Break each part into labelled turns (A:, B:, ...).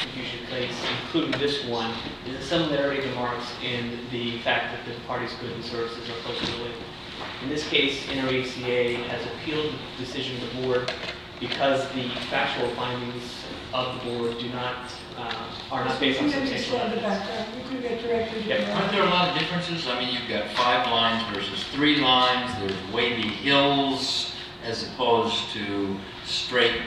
A: confusion case, including this one, is the similarity of the marks in the fact that the parties' goods and services are closely related. In this case, NRECA has appealed the decision of the board because the factual findings of the board are not based on substantial evidence.
B: Aren't there a lot of differences? I mean, you've got 5 lines versus 3 lines. There's wavy hills as opposed to straight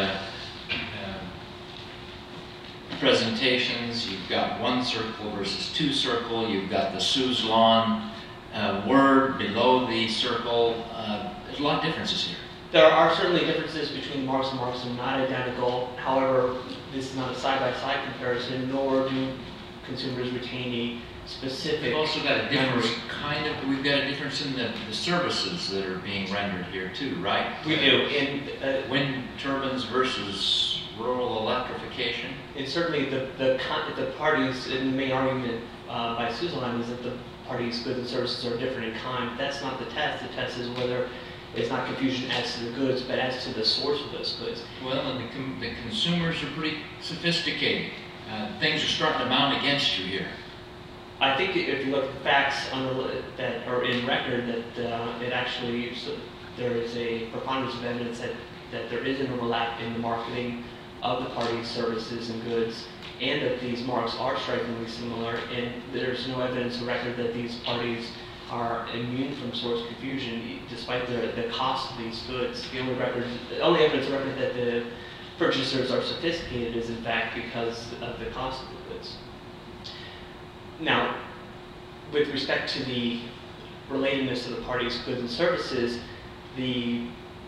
B: presentations. You've got 1 circle versus 2 circle. You've got the Suzlon word below the circle. There's a lot of differences here.
A: There are certainly differences between marks and marks are not identical. However, this is not a side-by-side comparison, nor do consumers retain a specific.
B: We've also got a difference we've got a difference in the services that are being rendered here too, right?
A: We do.
B: Wind turbines versus rural electrification.
A: And certainly the parties, in the main argument by Suzlon is that the parties' goods and services are different in kind. That's not the test. The test is whether it's not confusion as to the goods, but as to the source of those goods.
B: Well, and the consumers are pretty sophisticated. Things are starting to mount against you here.
A: I think if you look at the facts that are in record, that there is a preponderance of evidence that there is an overlap in the marketing of the parties' services and goods, and that these marks are strikingly similar, and there's no evidence of record that these parties are immune from source confusion, despite the cost of these goods. The only evidence of record that the purchasers are sophisticated is in fact because of the cost of the goods. Now, with respect to the relatedness of the parties' goods and services, the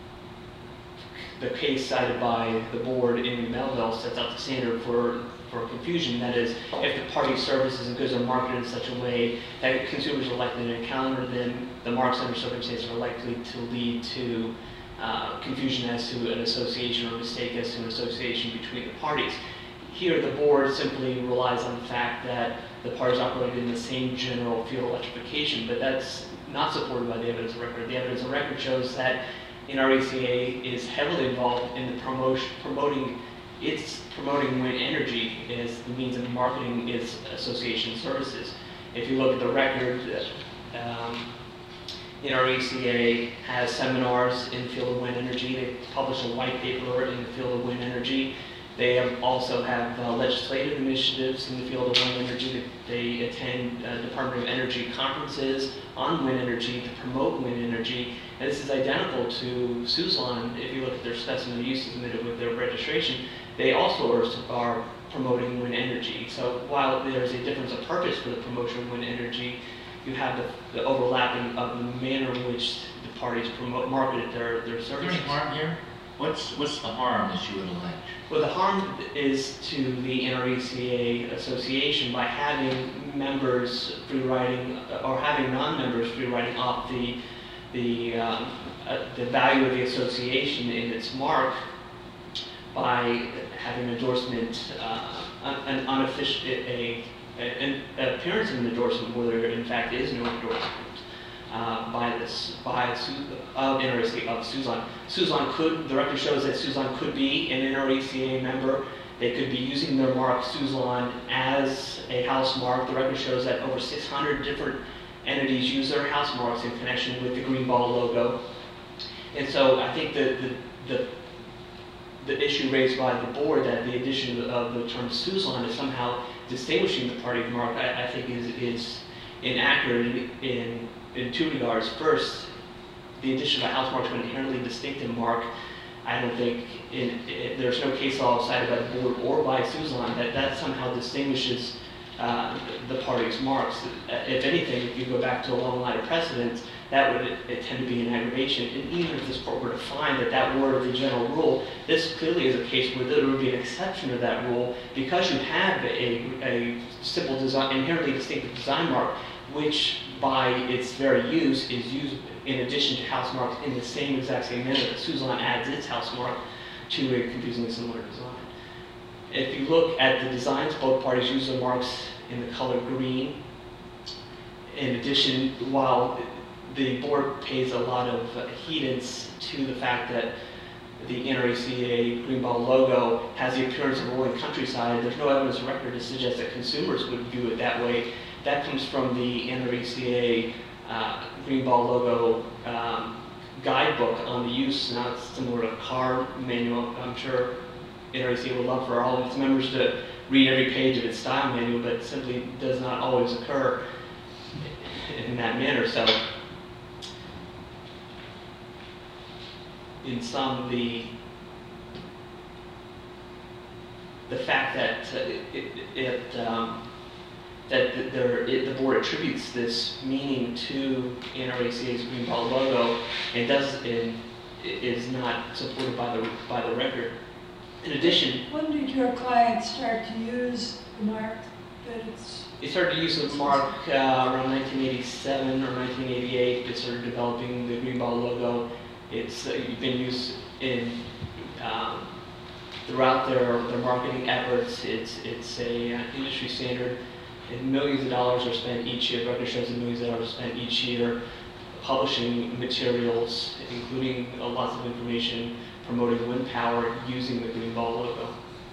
A: case cited by the board in Melville sets out the standard for confusion. That is, if the parties' services and goods are marketed in such a way that consumers are likely to encounter them, the marks under circumstances are likely to lead to confusion as to an association or mistake as to an association between the parties. Here, the board simply relies on the fact that the parties operate in the same general field of electrification, but that's not supported by the evidence of record. The evidence of record shows that NRECA is heavily involved in the promoting wind energy as the means of marketing its association services. If you look at the record, NRECA has seminars in the field of wind energy. They publish a white paper in the field of wind energy. They also have legislative initiatives in the field of wind energy. They attend Department of Energy conferences on wind energy to promote wind energy. And this is identical to Suzlon. If you look at their specimen of use submitted with their registration, they also are promoting wind energy. So while there's a difference of purpose for the promotion of wind energy, you have the overlapping of the manner in which the parties marketed their services.
B: Is there any harm here? What's the harm that you would allege?
A: Well, the harm is to the NRECA association by having members free riding or having non-members free riding off the value of the association in its mark by having endorsement, an appearance of an endorsement where there in fact is no endorsement NRECA of Suzlon. The record shows that Suzlon could be an NRECA member. They could be using their mark Suzlon as a house mark. The record shows that over 600 different entities use their house marks in connection with the green ball logo. And so I think the issue raised by the board that the addition of the term Suzlon is somehow distinguishing the party mark, I think is inaccurate in 2 regards. First, the addition of a house mark to an inherently distinctive mark, I don't think there's no case law cited by the board or by Suzlon that somehow distinguishes the party's marks. If anything, if you go back to a long line of precedents, that would tend to be an aggravation. And even if this court were to find that were the general rule, this clearly is a case where there would be an exception to that rule because you have a simple design, inherently distinctive design mark, which by its very use is used in addition to house marks in the exact same manner that Suzlon adds its house mark to a confusingly similar design. If you look at the designs, both parties use their marks in the color green. In addition, while the board pays a lot of heedance to the fact that the NRACA green ball logo has the appearance of a rolling countryside, there's no evidence of record to suggest that consumers would view it that way. That comes from the NRACA green ball logo guidebook on the use. Now it's similar to a car manual. I'm sure NRACA would love for all of its members to read every page of its style manual, but it simply does not always occur in that manner. So in sum, the fact that the board attributes this meaning to NRACA's green ball logo and is not supported by the record. In addition,
C: when did your client start to use the mark that it's?
A: They started to use the mark around 1987 or 1988. They started developing the green ball logo. It's been used in throughout their marketing efforts. It's a industry standard, and millions of dollars are spent each year. Record shows that millions of dollars are spent each year publishing materials, including lots of information promoting wind power using the green ball logo.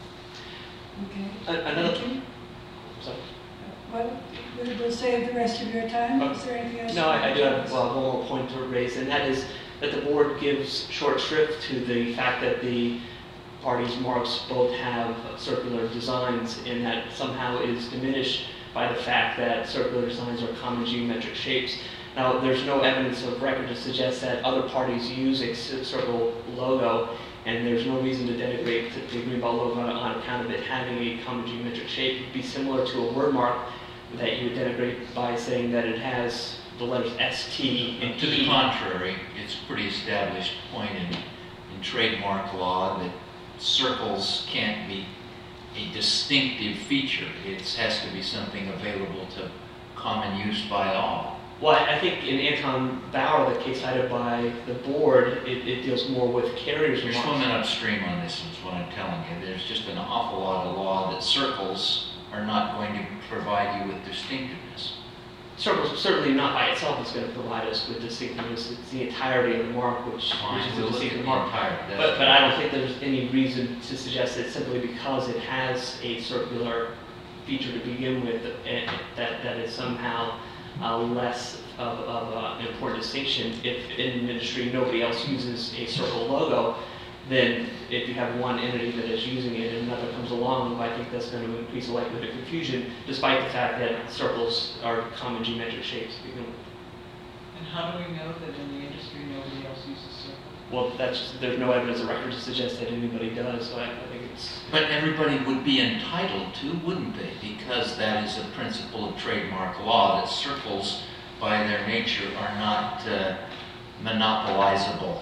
C: Okay.
A: Another.
C: Thank you.
A: Sorry.
C: What, we'll save the rest of your time. Is there anything else?
A: No, I do have one more point to raise, and that is that the board gives short shrift to the fact that the parties' marks both have circular designs, and that somehow is diminished by the fact that circular designs are common geometric shapes. Now, there's no evidence of record to suggest that other parties use a circle logo, and there's no reason to denigrate the green ball logo on account of it having a common geometric shape. It would be similar to a word mark that you would denigrate by saying that it has the letters ST and
B: To
A: E.
B: the contrary, it's a pretty established point in trademark law that circles can't be a distinctive feature. It has to be something available to common use by all.
A: Well, I think in Anton Bauer, the case cited by the board, it deals more with carriers'
B: You're
A: marks.
B: swimming upstream on this, is what I'm telling you. There's just an awful lot of law that circles are not going to provide you with distinctiveness.
A: Circles, certainly not by itself, is going to provide us with distinctiveness. It's the entirety of the mark, which
B: Fine,
A: is
B: we'll
A: the
B: look at
A: distinctive
B: the
A: mark.
B: entire.
A: But I don't think there's any reason to suggest that simply because it has a circular feature to begin with, that is somehow less of an important distinction. If in the industry nobody else uses a circle logo, then if you have one entity that is using it and another comes along, I think that's going to increase the likelihood of confusion, despite the fact that circles are common geometric shapes to begin with.
D: And how do we know that in the industry nobody else uses circles?
A: Well, there's no evidence of record to suggest that anybody does, so I think it's...
B: But everybody would be entitled to, wouldn't they? Because that is a principle of trademark law, that circles, by their nature, are not monopolizable.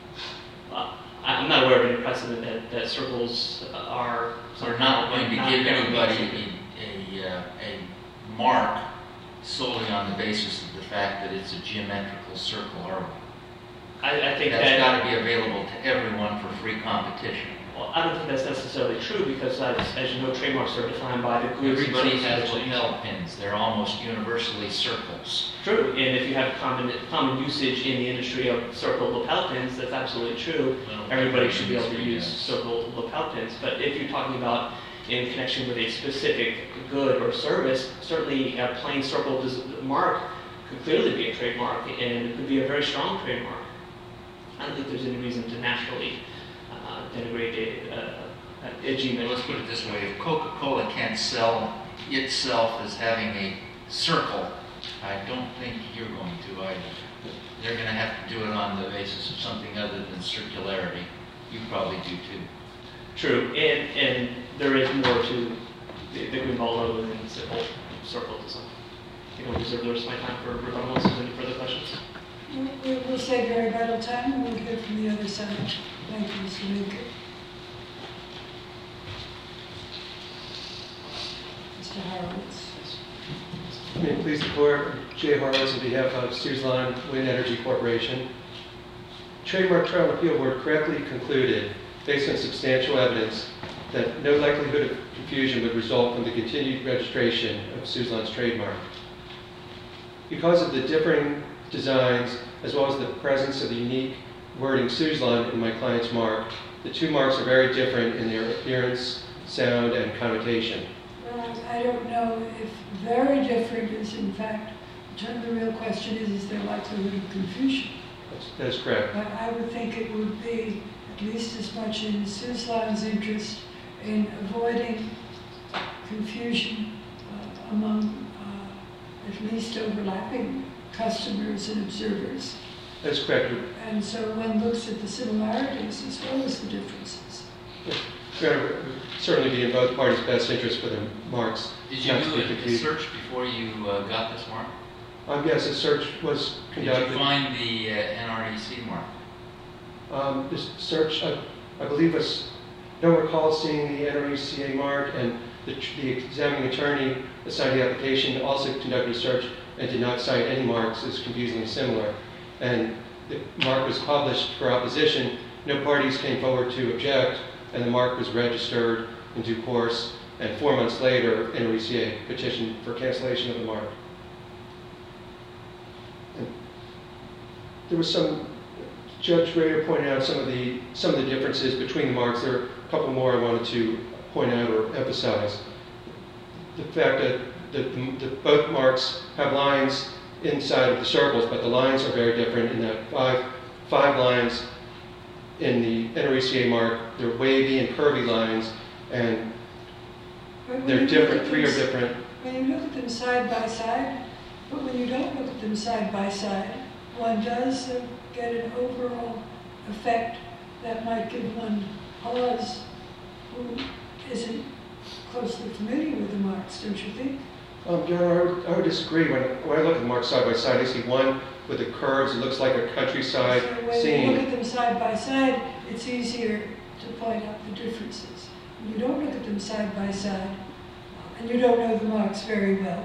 A: I'm not aware of any precedent that circles are...
B: We're not going to give anybody a mark solely on the basis of the fact that it's a geometrical circle, are we?
A: I think
B: That's
A: that...
B: got to be available to everyone for free competition.
A: Well, I don't think that's necessarily true because, as you know, trademarks are defined by the goods.
B: Everybody has lapel pins. They're almost universally circles.
A: True, and if you have common usage in the industry of circle lapel pins, that's absolutely true.
B: Well,
A: Everybody should be able to
B: industry
A: use
B: does.
A: circle lapel pins. But if you're talking about in connection with a specific good or service, certainly a plain circle mark could clearly be a trademark, and it could be a very strong trademark. I don't think there's any reason to naturally denigrate a geometric.
B: Let's put it this way, if Coca-Cola can't sell itself as having a circle, I don't think you're going to either. They're going to have to do it on the basis of something other than circularity. You probably do too.
A: True, and there is more to the green ball logo than circle design. I think I'll reserve the rest of my time for rebuttal unless there's any further questions.
C: We'll save your rebuttal time and we'll hear from the other side. Thank you, Mr. Meeker. Mr. Horowitz.
E: May it please the court, Jay Horowitz on behalf of Suzlon Wind Energy Corporation. Trademark Trial and Appeal Board correctly concluded, based on substantial evidence, that no likelihood of confusion would result from the continued registration of Suzlon's trademark. Because of the differing designs, as well as the presence of the unique wording Suzlon in my client's mark. The two marks are very different in their appearance, sound, and connotation.
C: Well, I don't know if very different is in fact, the real question is there likelihood of confusion?
E: That is correct.
C: But I would think it would be at least as much in Suzlon's interest in avoiding confusion among at least overlapping customers and observers.
E: That is correct.
C: And so one looks at the similarities as well as the differences.
E: It would certainly be in both parties' best interest for the marks.
B: Did you
E: not to
B: do
E: be
B: a
E: confused.
B: search before you got this mark?
E: Yes, a search was conducted.
B: Did you find the NREC mark?
E: This search, I believe, don't recall seeing the NRECA mark, and the examining attorney assigned the application also conducted a search and did not cite any marks as confusingly similar. And the mark was published for opposition. No parties came forward to object, and the mark was registered in due course. And 4 months later, NRECA petitioned for cancellation of the mark. And there was some. Judge Rader pointed out some of the differences between the marks. There are a couple more I wanted to point out or emphasize. The fact that both marks have lines inside of the circles, but the lines are very different in that five lines in the NRECA mark, they're wavy and curvy lines, and they're different, three are different.
C: When you look at them side by side, but when you don't look at them side by side, one does get an overall effect that might give one pause who isn't closely familiar with the marks, don't you think?
E: John, I would disagree. When I look at the marks side by side, I see one with the curves. It looks like a countryside
C: So when
E: scene.
C: you look at them side by side, it's easier to point out the differences. When you don't look at them side by side, and you don't know the marks very well,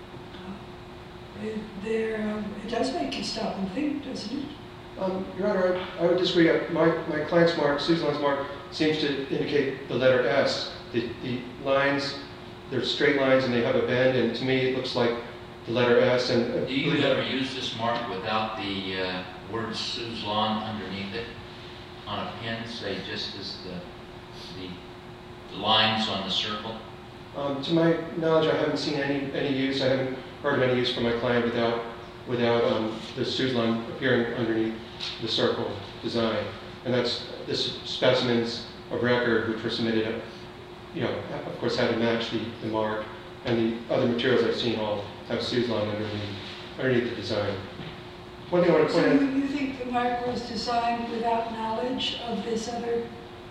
C: it does make you stop and think, doesn't it?
E: Your Honor, I would disagree. My client's mark, Suzlon's mark, seems to indicate the letter S. The lines, they're straight lines and they have a bend, and to me it looks like the letter S. And
B: Do you ever use this mark without the word Suzlon underneath it on a pin, say just as the lines on the circle?
E: To my knowledge, I haven't seen any use. I haven't heard of any use for my client without the Suzlon appearing underneath the circle design. And that's this specimens of record, which were submitted, of course, had to match the mark. And the other materials I've seen all have Suzlon underneath the design. One thing I want to point
C: So
E: out.
C: you think the mark was designed without knowledge of this other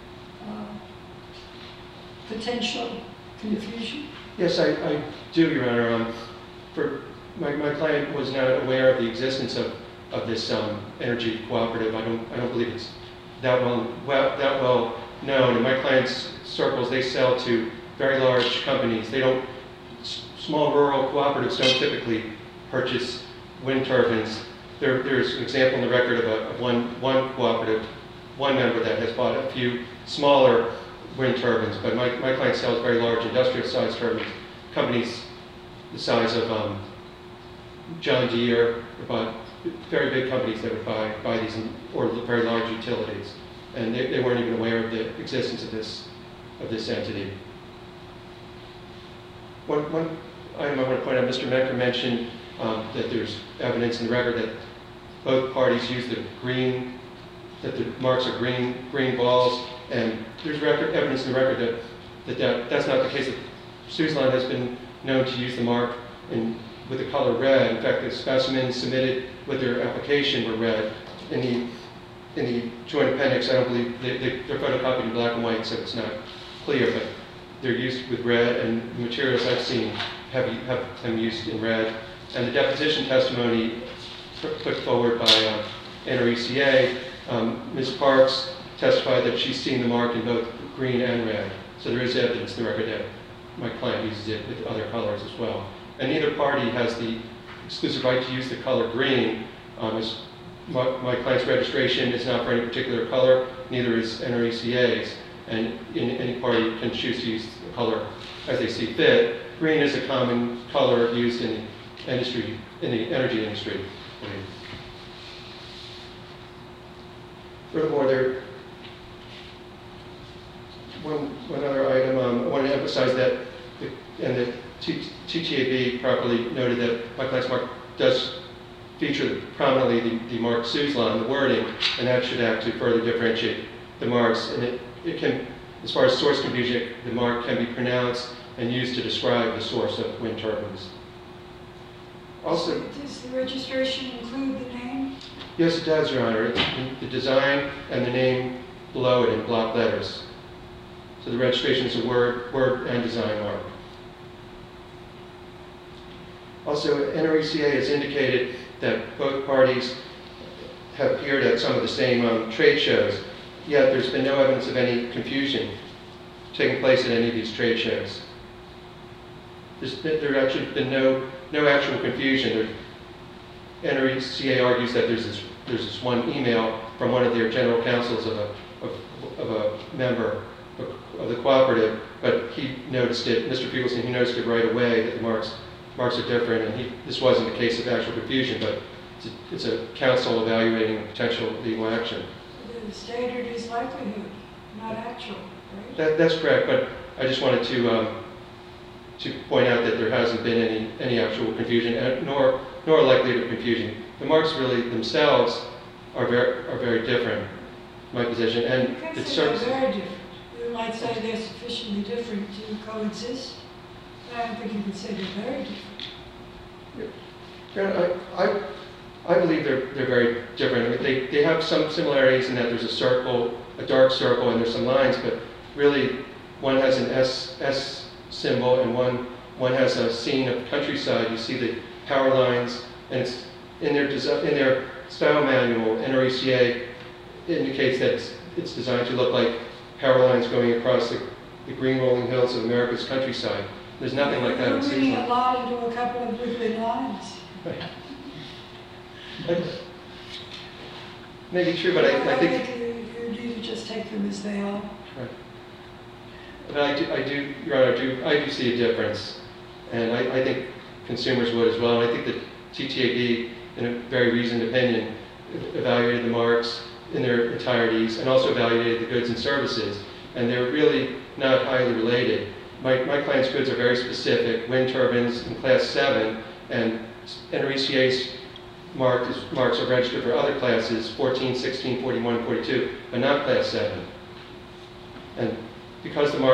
C: potential confusion?
E: Yes, I do, Your Honor. For my client was not aware of the existence of this energy cooperative. I don't believe it's that well known. In my client's circles, they sell to very large companies. Small rural cooperatives don't typically purchase wind turbines. There's an example in the record of one cooperative, one member that has bought a few smaller wind turbines, but my client sells very large industrial-sized turbines. Companies the size of John Deere, about very big companies that would buy these, or very large utilities, and they weren't even aware of the existence of this entity. One item I want to point out: Mr. Mecker mentioned that there's evidence in the record that both parties use that the marks are green balls, and there's evidence in the record that that's not the case. That Suzlon has been known to use the mark with the color red. In fact, the specimens submitted with their application were red. In the joint appendix, I don't believe they're photocopied in black and white, so it's not clear, but they're used with red, and the materials I've seen have them used in red. And the deposition testimony put forward by NRECA, Ms. Parks testified that she's seen the mark in both green and red. So there is evidence in the record that my client uses it with other colors as well. And neither party has the exclusive right to use the color green. As my client's registration is not for any particular color, neither is NRECA's, and any party can choose to use the color as they see fit. Green is a common color used in the energy industry. Furthermore, one other item, I want to emphasize that, and the TTAB properly noted that my client's mark does feature prominently the mark Suzlon, the wording, and that should act to further differentiate the marks. And it can, as far as source confusion, the mark can be pronounced and used to describe the source of wind turbines. Also,
C: does the registration include the name?
E: yes, it does, Your Honor. The design and the name below it in block letters. So the registration is a word and design mark. Also, NRECA has indicated that both parties have appeared at some of the same trade shows, yet there's been no evidence of any confusion taking place at any of these trade shows. There's actually been no actual confusion. NRECA argues that there's this one email from one of their general counsels of a member of the cooperative, but he noticed it, Mr. Fugelston, he noticed it right away that the marks are different, and this wasn't a case of actual confusion, but it's a counsel evaluating potential legal action.
C: The standard is likelihood, not actual, right?
E: That's correct, but I just wanted to point out that there hasn't been any actual confusion, nor likelihood of confusion. The marks really themselves are very different, my position, and
C: You can
E: it
C: say they're
E: serves.
C: very different. You might say they're sufficiently different to coexist. I don't think you could say they're very different.
E: Yeah, I believe they're very different. I mean, they have some similarities in that there's a circle, a dark circle, and there's some lines, but really one has an S symbol and one has a scene of countryside. You see the power lines, and it's in their style manual. NRECA indicates that it's designed to look like power lines going across the green rolling hills of America's countryside. There's nothing like that in
C: You're reading a
E: Suzlon.
C: lot into a couple of wiggly lines.
E: Maybe true, but I think.
C: You need to just take them as they are.
E: Right. But I do, Your Honor, I do see a difference, and I think consumers would as well. And I think that TTAB, in a very reasoned opinion, evaluated the marks in their entireties and also evaluated the goods and services, and they're really not highly related. My client's goods are very specific: wind turbines in Class 7, and NRECA's marks are registered for other classes, 14, 16, 41, 42, but not Class 7. And because of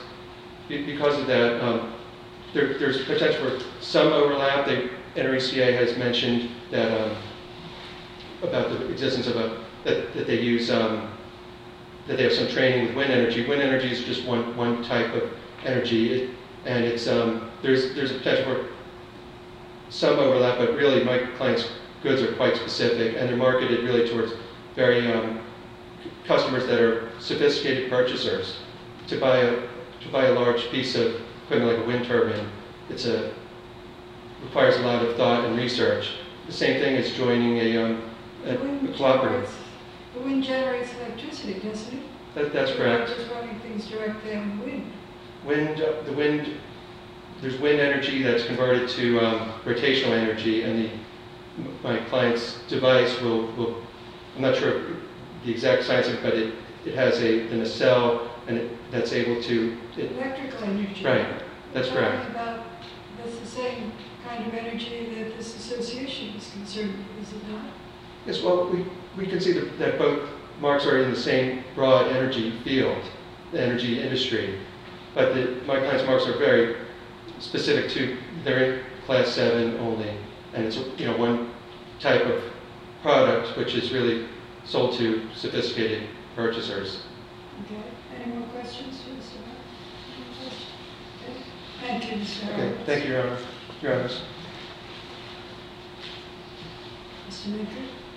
E: that, there's potential for some overlap. NRECA has mentioned that about the existence of that they use that they have some training with wind energy. Wind energy is just one type of energy, and it's there's a potential for some overlap, but really my client's goods are quite specific, and they're marketed really towards very customers that are sophisticated purchasers. To buy a large piece of equipment like a wind turbine, requires a lot of thought and research. The same thing as joining a cooperative.
C: The wind generates electricity, doesn't it?
E: That's correct.
C: You're not just running things directly on the wind.
E: There's wind energy that's converted to rotational energy, and my client's device will I'm not sure the exact science of it, but it has a nacelle, and that's able to.
C: Electrical energy.
E: Right, that's
C: We're
E: correct.
C: talking about, that's the same kind of energy that this association is concerned with, is it not?
E: Yes, well, we can see that both marks are in the same broad energy field, the energy industry, but my client's marks are very specific to, they're in Class 7 only, and it's one type of product which is really sold to sophisticated purchasers.
C: Okay, any more questions for Mr. Mayor? Okay. Thank you, Mr.
E: Okay,
C: Horowitz.
E: thank you, Your Honor. Your Honors.
C: Mr. Maker?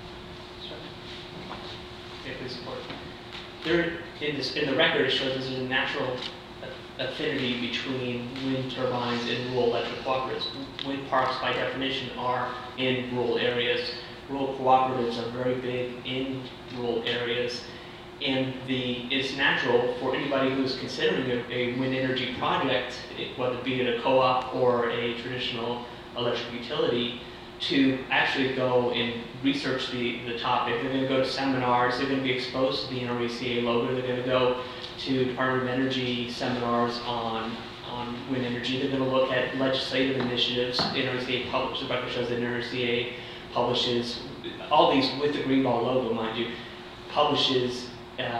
A: Okay, please support. There, in the record, it shows there's a natural affinity between wind turbines and rural electric cooperatives. Wind parks, by definition, are in rural areas. Rural cooperatives are very big in rural areas, and it's natural for anybody who's considering a wind energy project, whether it be at a co-op or a traditional electric utility, to actually go and research the topic. They're going to go to seminars. They're going to be exposed to the NRECA logo. They're going to go to Department of Energy seminars on wind energy. They're going to look at legislative initiatives. NRECA publishes, the record shows that NRECA publishes, all these with the Greenball logo, mind you, publishes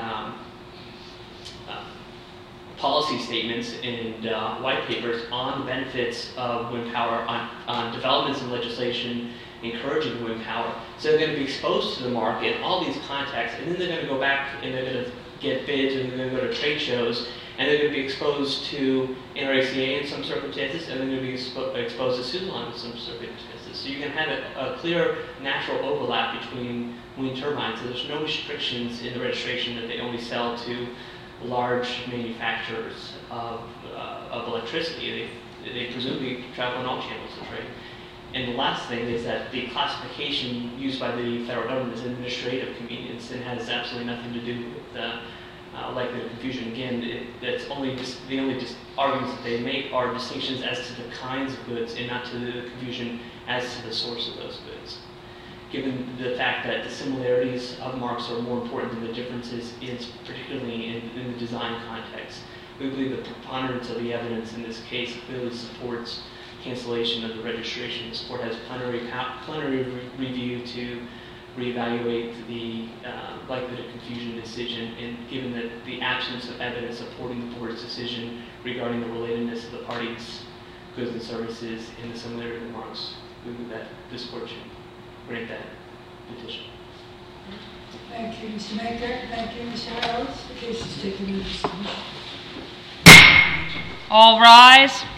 A: policy statements and white papers on the benefits of wind power, on developments in legislation encouraging wind power. So they're going to be exposed to the market, all these contacts, and then they're going to go back and they're going to get bids, and they're going to go to trade shows, and they're going to be exposed to NRECA in some circumstances, and they're going to be exposed to Suzlon in some circumstances. So you can have a clear natural overlap between wind turbines. So there's no restrictions in the registration that they only sell to large manufacturers of electricity. They presumably travel in all channels of trade. And the last thing is that the classification used by the federal government is administrative convenience and has absolutely nothing to do with likelihood of confusion. Again, that's only the only arguments that they make are distinctions as to the kinds of goods and not to the confusion as to the source of those goods. Given the fact that the similarities of marks are more important than the differences, particularly in the design context, we believe the preponderance of the evidence in this case clearly supports cancellation of the registration. This court has plenary review to reevaluate the likelihood of confusion decision, and given that the absence of evidence supporting the board's decision regarding the relatedness of the parties' goods and services and the similarity of the marks, we believe that this court should grant that petition.
C: Thank you, Mr. Maker. Thank you, Mr. Howells. The case is taken into submission.
F: All rise.